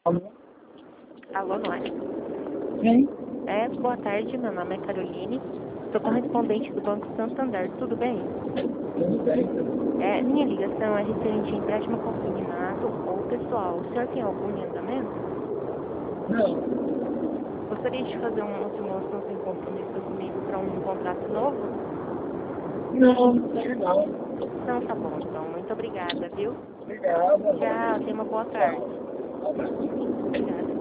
Alô? Alô, nós? Quem? Boa tarde, meu nome é Caroline, sou correspondente do Banco Santander, tudo bem? Tudo bem? Minha ligação é referente a empréstimo consignado ou pessoal. O senhor tem algum em andamento? Não. Gostaria de fazer uma simulação sem compromisso comigo para um contrato novo? Não, não tem não. Então tá bom, então. Muito obrigada, viu? Obrigado. Tchau, tenha uma boa tarde. Tchau. Obrigada.